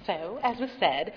So, as was said,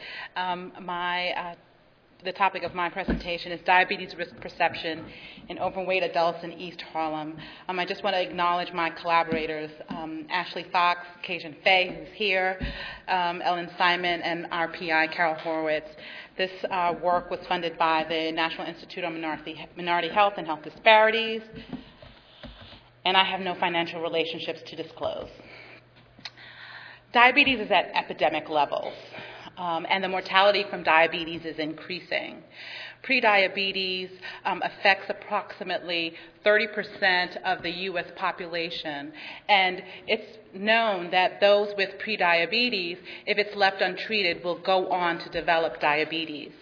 the topic of my presentation is diabetes risk perception in overweight adults in East Harlem. I just want to acknowledge my collaborators, Ashley Fox, Cajun Fay, who's here, Ellen Simon, and our PI, Carol Horowitz. This work was funded by the National Institute on Minority Health and Health Disparities, and I have no financial relationships to disclose. Diabetes is at epidemic levels, and the mortality from diabetes is increasing. Prediabetes affects approximately 30% of the U.S. population, and it's known that those with prediabetes, if it's left untreated, will go on to develop diabetes.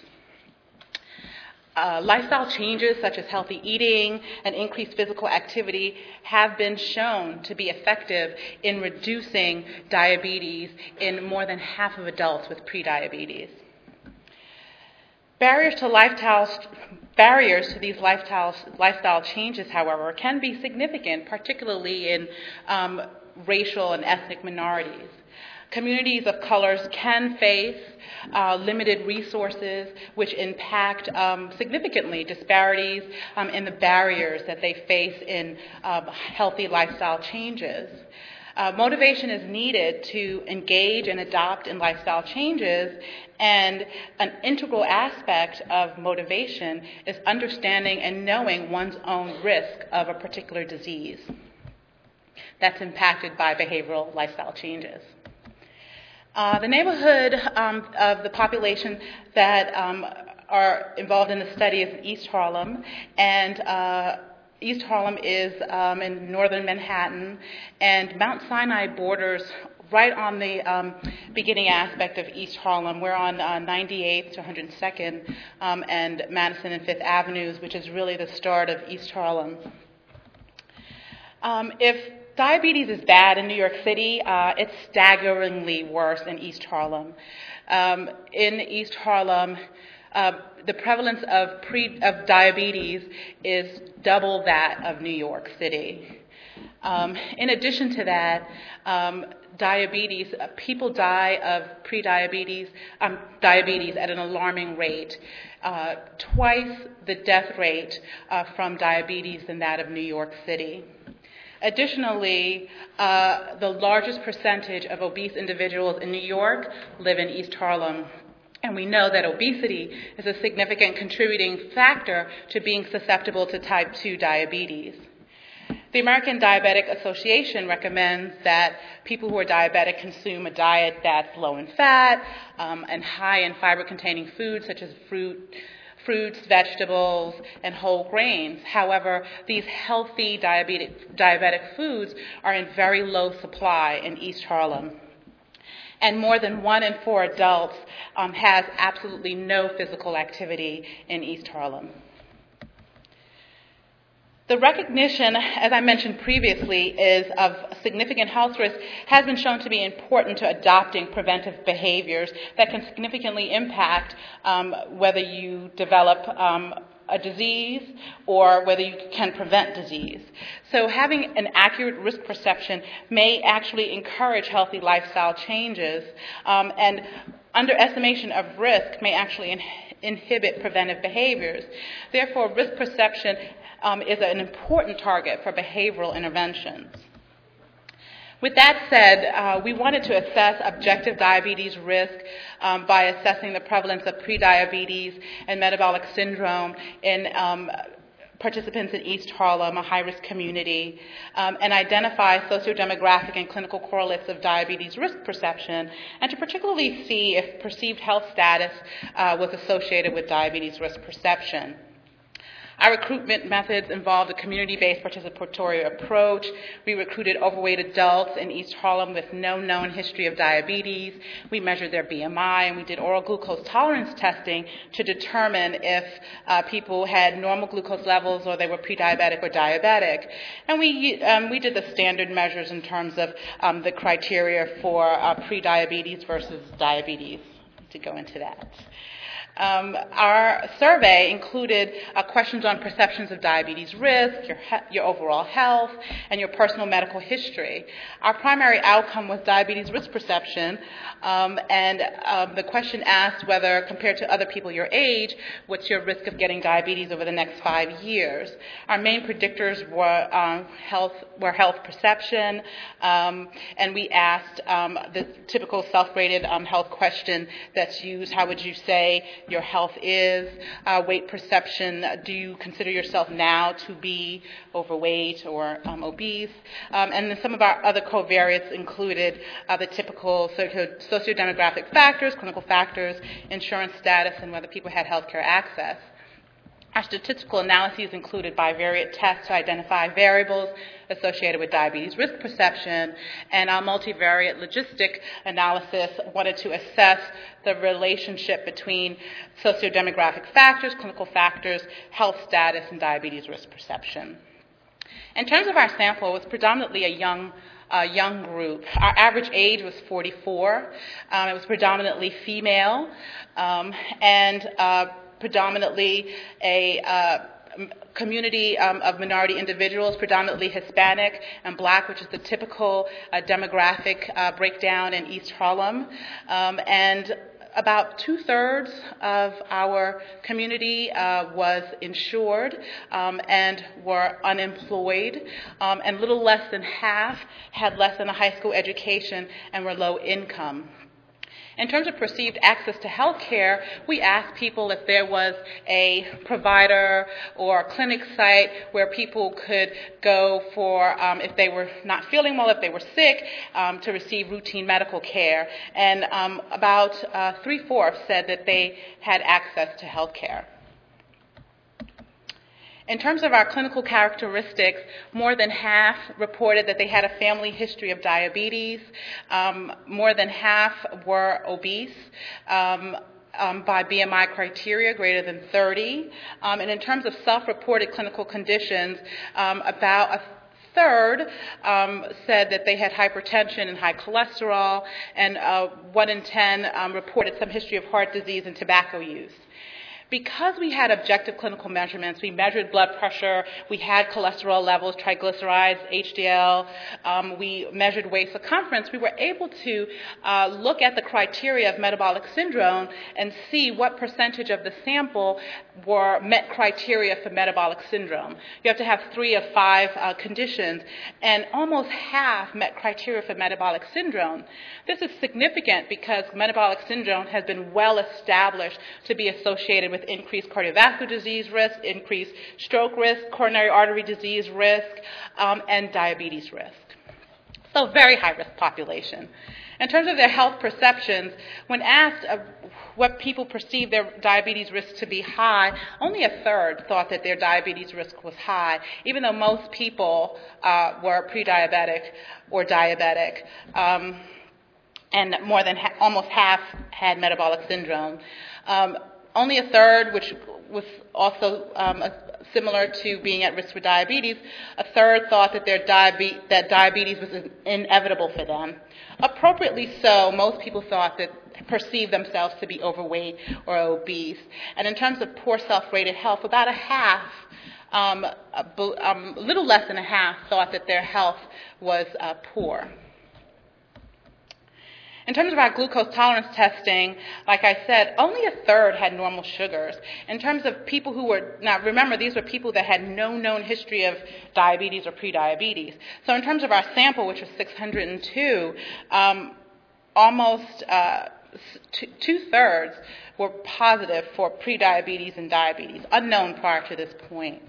Lifestyle changes such as healthy eating and increased physical activity have been shown to be effective in reducing diabetes in more than half of adults with prediabetes. Barriers to these lifestyle changes, however, can be significant, particularly in racial and ethnic minorities. Communities of colors can face limited resources which impact significantly disparities in the barriers that they face in healthy lifestyle changes. Motivation is needed to engage and adopt in lifestyle changes, and an integral aspect of motivation is understanding and knowing one's own risk of a particular disease that's impacted by behavioral lifestyle changes. The neighborhood of the population that are involved in the study is East Harlem, and East Harlem is in northern Manhattan, and Mount Sinai borders right on the beginning aspect of East Harlem. We're on 98th to 102nd and Madison and Fifth Avenues, which is really the start of East Harlem. If diabetes is bad in New York City, it's staggeringly worse in East Harlem. In East Harlem, the prevalence of diabetes is double that of New York City. In addition to that, people die of diabetes at an alarming rate, twice the death rate from diabetes than that of New York City. Additionally, the largest percentage of obese individuals in New York live in East Harlem, and we know that obesity is a significant contributing factor to being susceptible to type 2 diabetes. The American Diabetic Association recommends that people who are diabetic consume a diet that's low in fat and high in fiber-containing foods such as fruits, vegetables, and whole grains. However, these healthy diabetic foods are in very low supply in East Harlem. And more than 1 in 4 adults has absolutely no physical activity in East Harlem. The recognition, as I mentioned previously, is of significant health risk has been shown to be important to adopting preventive behaviors that can significantly impact whether you develop a disease or whether you can prevent disease. So having an accurate risk perception may actually encourage healthy lifestyle changes, and underestimation of risk may actually inhibit preventive behaviors. Therefore, risk perception is an important target for behavioral interventions. With that said, we wanted to assess objective diabetes risk by assessing the prevalence of prediabetes and metabolic syndrome in participants in East Harlem, a high-risk community, and identify sociodemographic and clinical correlates of diabetes risk perception, and to particularly see if perceived health status was associated with diabetes risk perception. Our recruitment methods involved a community-based participatory approach. We recruited overweight adults in East Harlem with no known history of diabetes. We measured their BMI, and we did oral glucose tolerance testing to determine if people had normal glucose levels or they were pre-diabetic or diabetic. And we did the standard measures in terms of the criteria for pre-diabetes versus diabetes, to go into that. Our survey included questions on perceptions of diabetes risk, your overall health, and your personal medical history. Our primary outcome was diabetes risk perception, and the question asked whether, compared to other people your age, what's your risk of getting diabetes over the next 5 years. Our main predictors were health perception, and we asked the typical self-rated health question that's used: how would you say your health is? Weight perception: do you consider yourself now to be overweight or obese? And then some of our other covariates included the typical sociodemographic factors, clinical factors, insurance status, and whether people had healthcare access. Our statistical analyses included bivariate tests to identify variables associated with diabetes risk perception, and our multivariate logistic analysis wanted to assess the relationship between sociodemographic factors, clinical factors, health status, and diabetes risk perception. In terms of our sample, it was predominantly a young group. Our average age was 44. It was predominantly female, and predominantly a community of minority individuals, predominantly Hispanic and Black, which is the typical demographic breakdown in East Harlem. And about 2/3 of our community was insured and were unemployed, and little less than half had less than a high school education and were low income. In terms of perceived access to health care, we asked people if there was a provider or a clinic site where people could go for, if they were not feeling well, if they were sick, to receive routine medical care. And about 3/4 said that they had access to health care. In terms of our clinical characteristics, more than half reported that they had a family history of diabetes. More than half were obese by BMI criteria greater than 30. And in terms of self-reported clinical conditions, about a third said that they had hypertension and high cholesterol, and 1 in 10 reported some history of heart disease and tobacco use. Because we had objective clinical measurements, we measured blood pressure, we had cholesterol levels, triglycerides, HDL, we measured waist circumference, we were able to look at the criteria of metabolic syndrome and see what percentage of the sample met criteria for metabolic syndrome. You have to have 3 of 5 conditions, and almost half met criteria for metabolic syndrome. This is significant because metabolic syndrome has been well established to be associated with increased cardiovascular disease risk, increased stroke risk, coronary artery disease risk, and diabetes risk. So very high-risk population. In terms of their health perceptions, when asked what people perceive their diabetes risk to be high, only a third thought that their diabetes risk was high, even though most people were pre-diabetic or diabetic. And more than almost half had metabolic syndrome. Only a third, which was also similar to being at risk for diabetes, a third thought that that diabetes was inevitable for them. Appropriately so, most people perceived themselves to be overweight or obese. And in terms of poor self-rated health, about a half, a little less than a half, thought that their health was poor. In terms of our glucose tolerance testing, like I said, only a third had normal sugars. In terms of people who were, now remember, these were people that had no known history of diabetes or prediabetes. So in terms of our sample, which was 602, almost 2/3 were positive for prediabetes and diabetes, unknown prior to this point.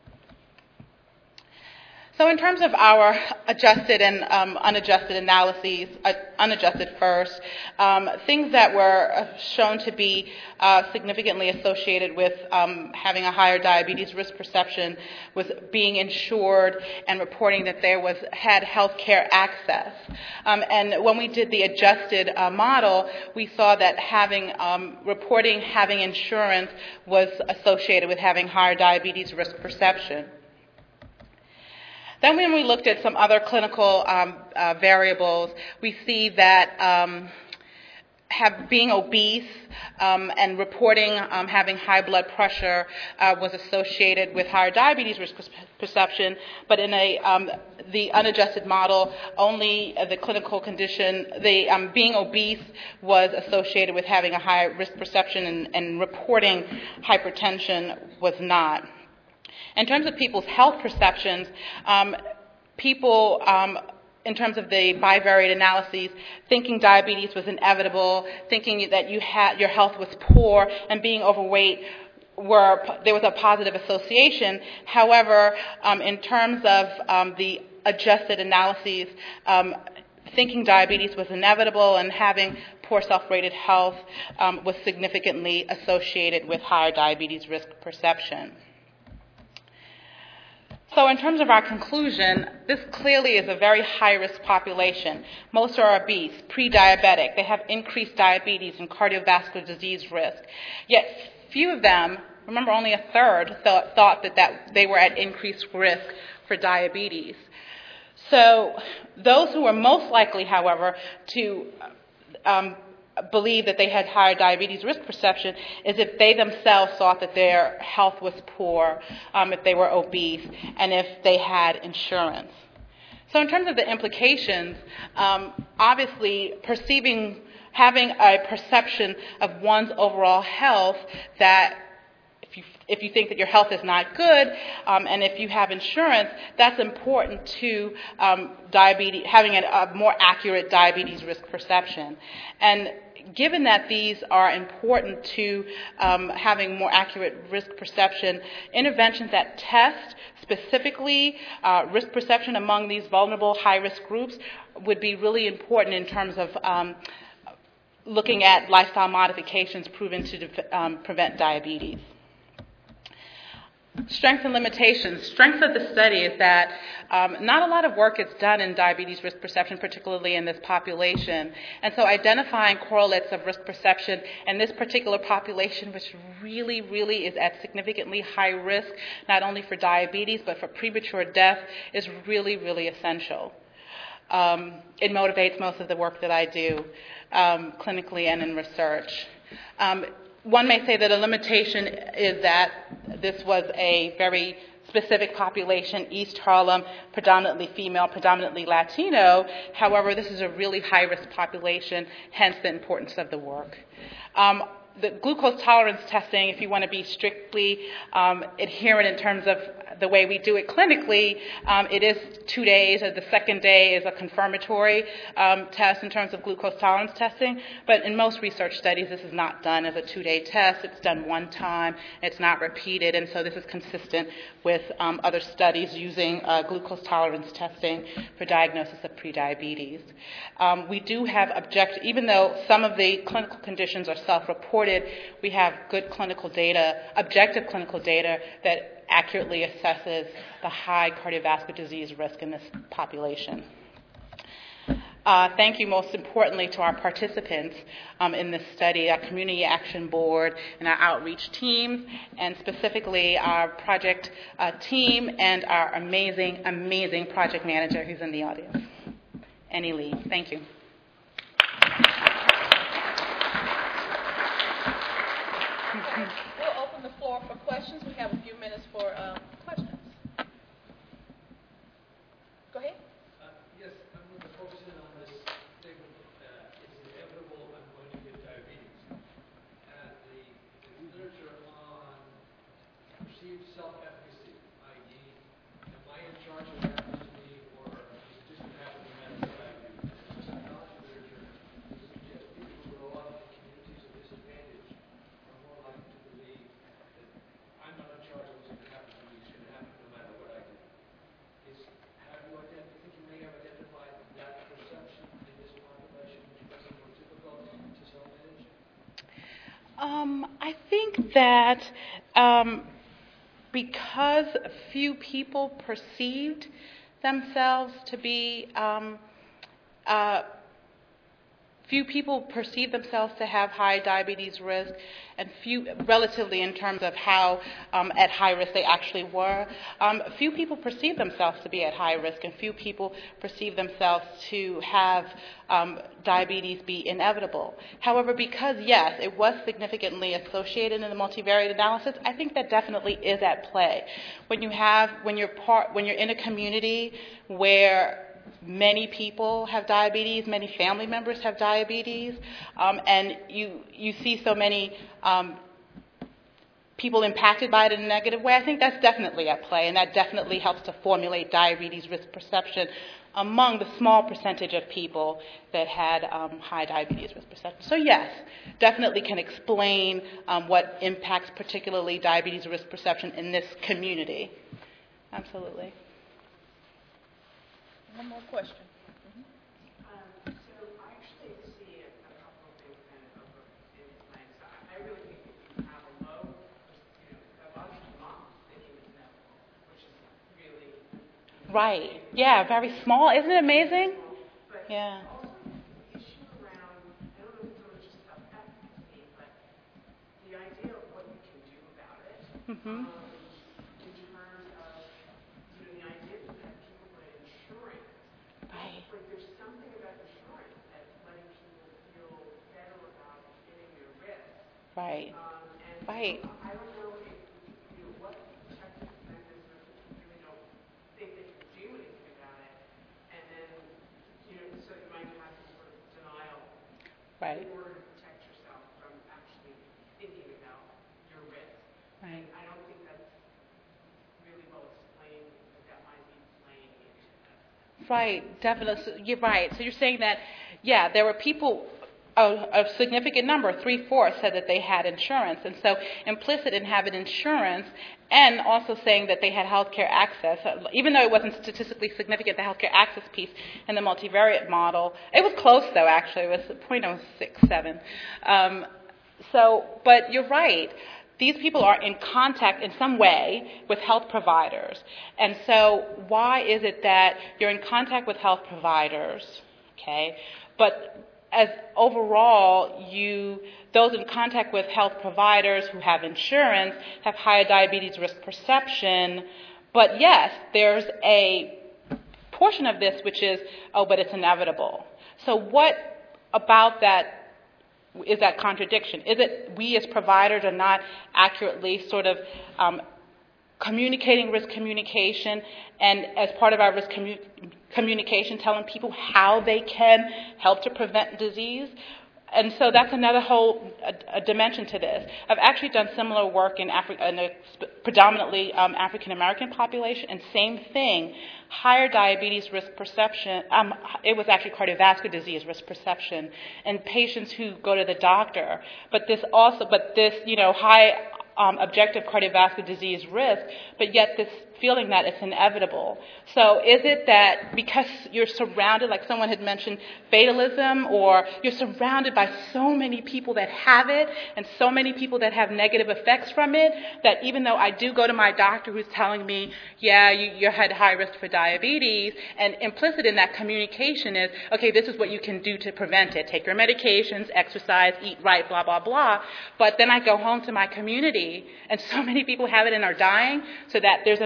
So in terms of our adjusted and unadjusted analyses, unadjusted first, things that were shown to be significantly associated with having a higher diabetes risk perception was being insured and reporting that had health care access. And when we did the adjusted model, we saw that reporting having insurance was associated with having higher diabetes risk perception. Then when we looked at some other clinical variables, we see that being obese and reporting having high blood pressure was associated with higher diabetes risk perception, but in the unadjusted model, only the clinical condition, being obese was associated with having a high risk perception, and reporting hypertension was not. In terms of people's health perceptions, people in terms of the bivariate analyses, thinking diabetes was inevitable, thinking that your health was poor, and being overweight, there was a positive association. However, in terms of the adjusted analyses, thinking diabetes was inevitable and having poor self-rated health was significantly associated with higher diabetes risk perception. So in terms of our conclusion, this clearly is a very high-risk population. Most are obese, pre-diabetic. They have increased diabetes and cardiovascular disease risk. Yet few of them, remember only a third, thought that they were at increased risk for diabetes. So those who were most likely, however, to believe that they had higher diabetes risk perception is if they themselves thought that their health was poor, if they were obese, and if they had insurance. So in terms of the implications, obviously having a perception of one's overall health that if you think that your health is not good, and if you have insurance, that's important to having a more accurate diabetes risk perception. And given that these are important to having more accurate risk perception, interventions that test specifically risk perception among these vulnerable high-risk groups would be really important in terms of looking at lifestyle modifications proven to prevent diabetes. Strengths and limitations. Strengths of the study is that not a lot of work is done in diabetes risk perception, particularly in this population. And so identifying correlates of risk perception in this particular population, which really, really is at significantly high risk, not only for diabetes, but for premature death, is really, really essential. It motivates most of the work that I do clinically and in research. One may say that a limitation is that this was a very specific population, East Harlem, predominantly female, predominantly Latino. However, this is a really high-risk population, hence the importance of the work. The glucose tolerance testing, if you want to be strictly adherent in terms of the way we do it clinically, it is 2 days. The second day is a confirmatory test in terms of glucose tolerance testing. But in most research studies, this is not done as a 2-day test. It's done one time. It's not repeated. And so this is consistent with other studies using glucose tolerance testing for diagnosis of prediabetes. We do have even though some of the clinical conditions are self-reported, we have good clinical data, objective clinical data that accurately assesses the high cardiovascular disease risk in this population. Thank you most importantly to our participants in this study, our Community Action Board and our outreach teams, and specifically our project team and our amazing, amazing project manager who's in the audience, Annie Lee. Thank you. We'll open the floor for questions. We have a few minutes for questions. Go ahead. Yes, I'm going to focus in on this statement. It's inevitable I'm going to get diabetes. The literature on perceived self-efficacy, i.e., am I in charge of what happens to me, or is it just going to happen no matter what I do? The psychology literature suggests people who grow up in communities of disadvantage are more likely to believe that I'm not in charge of what's going to happen to me. It's going to happen no matter what I do. Think you may have identified that perception in this population, which makes it more difficult to self-manage? I think that because few people perceived themselves to be few people perceive themselves to have high diabetes risk, and few, relatively in terms of how at high risk they actually were. Few people perceive themselves to be at high risk, and few people perceive themselves to have diabetes be inevitable. However, because yes, it was significantly associated in the multivariate analysis, I think that definitely is at play. When you're in a community where many people have diabetes, many family members have diabetes, and you see so many people impacted by it in a negative way, I think that's definitely at play, and that definitely helps to formulate diabetes risk perception among the small percentage of people that had high diabetes risk perception. So yes, definitely can explain what impacts particularly diabetes risk perception in this community. Absolutely. One more question. So I actually see a couple of things kind of over in play. So I really think if you have a low, a lot of moms thinking it's inevitable, which is really Right. Yeah, very small. Isn't it amazing? but Yeah. also the issue around, I don't know if it's so much just self-efficacy, but the idea of what you can do about it. Mm-hmm. In terms of, the idea that people put insurance. Right. Like there's something about insurance that's letting people feel better about getting their risk. Right. And Right. I don't know if, what protective mechanisms you really don't think they can do anything about it. And then, so you might have some sort of denial Right. in order to protect yourself from actually thinking about your risk. Right. I don't think that's really well explained, but that might be playing into that. Right, definitely. So you're right. So you're saying that, yeah, there were people, a significant number, 3/4, said that they had insurance. And so implicit in having insurance and also saying that they had healthcare access, even though it wasn't statistically significant, the healthcare access piece in the multivariate model, it was close though, actually. It was 0.067. But you're right. These people are in contact in some way with health providers. And so why is it that you're in contact with health providers, okay, but as overall, those in contact with health providers who have insurance have higher diabetes risk perception, but yes, there's a portion of this which is, but it's inevitable. So what about that is that contradiction? Is it we as providers are not accurately sort of communicating risk communication, and as part of our risk communication telling people how they can help to prevent disease? And so that's another whole a dimension to this. I've actually done similar work in a predominantly African-American population, and same thing, higher diabetes risk perception. It was actually cardiovascular disease risk perception in patients who go to the doctor. But this high objective cardiovascular disease risk, but yet this feeling that it's inevitable. So is it that because you're surrounded, like someone had mentioned, fatalism, or you're surrounded by so many people that have it and so many people that have negative effects from it, that even though I do go to my doctor who's telling me, yeah, you're at high risk for diabetes, and implicit in that communication is, okay, this is what you can do to prevent it. Take your medications, exercise, eat right, blah, blah, blah. But then I go home to my community, and so many people have it and are dying, so that there's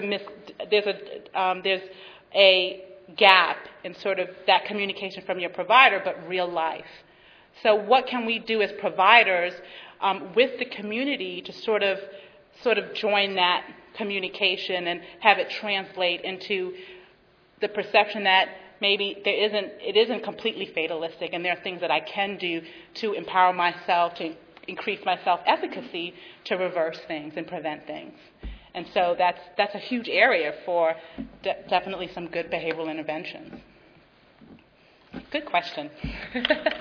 a gap in sort of that communication from your provider, but real life. So what can we do as providers with the community to sort of join that communication and have it translate into the perception that maybe it isn't completely fatalistic, and there are things that I can do to empower myself, to increase my self-efficacy, to reverse things and prevent things. And so that's a huge area for definitely some good behavioral interventions. Good question.